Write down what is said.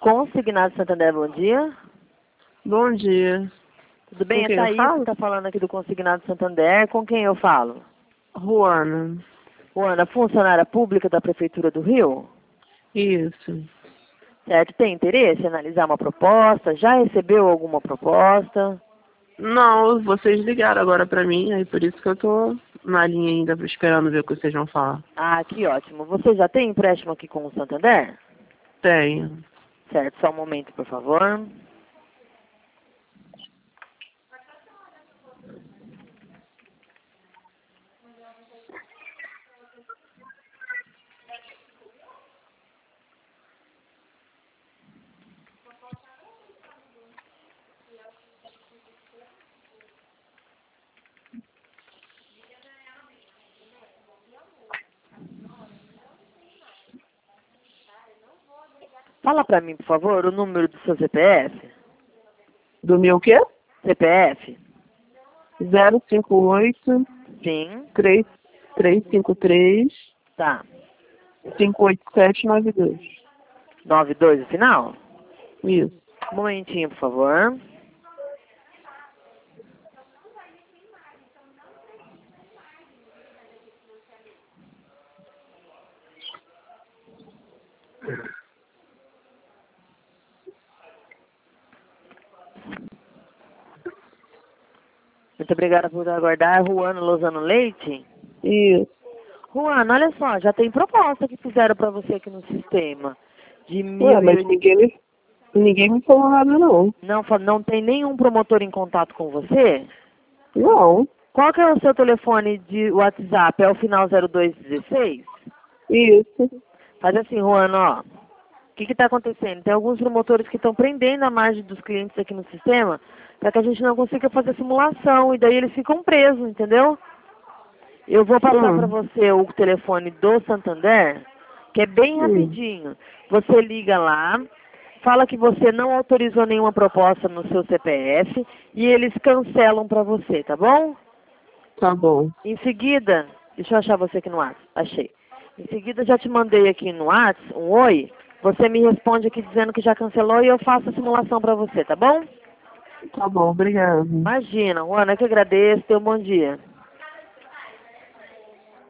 Consignado Santander, bom dia. Bom dia. Tudo bem? Com É quem eu Thaís falo? que está falando aqui do Consignado Santander. Com quem eu falo? Juana. Ana, funcionária pública da Prefeitura do Rio? Isso. Certo, tem interesse em analisar uma proposta? Já recebeu alguma proposta? Não, vocês ligaram agora pra mim, aí por isso que eu tô na linha ainda esperando ver o que vocês vão falar. Ah, que ótimo. Você já tem empréstimo aqui com o Santander? Tenho. Certo, só um momento, por favor. Fala para mim, por favor, o número do seu CPF. Do meu o quê? CPF? 058 Sim. 353 Tá. 58792. 92 no final? Isso. Um momentinho, por favor. Muito obrigada por aguardar. Juana Lozano Leite? Isso. Juana, olha só, já tem proposta que fizeram para você aqui no sistema. De Ué, mas 1.000 ninguém me falou nada não. Não tem nenhum promotor em contato com você? Não. Qual que é o seu telefone de WhatsApp? É o final 0216? Isso. Faz assim, Juana, ó. O que está acontecendo? Tem alguns promotores que estão prendendo a margem dos clientes aqui no sistema para que a gente não consiga fazer simulação e daí eles ficam presos, entendeu? Eu vou passar para você o telefone do Santander, que é bem rapidinho. Você liga lá, fala que você não autorizou nenhuma proposta no seu CPF e eles cancelam para você, tá bom? Tá bom. Em seguida, deixa eu achar você aqui no WhatsApp. Achei. Em seguida, já te mandei aqui no WhatsApp um oi. Você me responde aqui dizendo que já cancelou e eu faço a simulação para você, tá bom? Tá bom, obrigado. Imagina, Ana, eu que agradeço. Tenha um bom dia.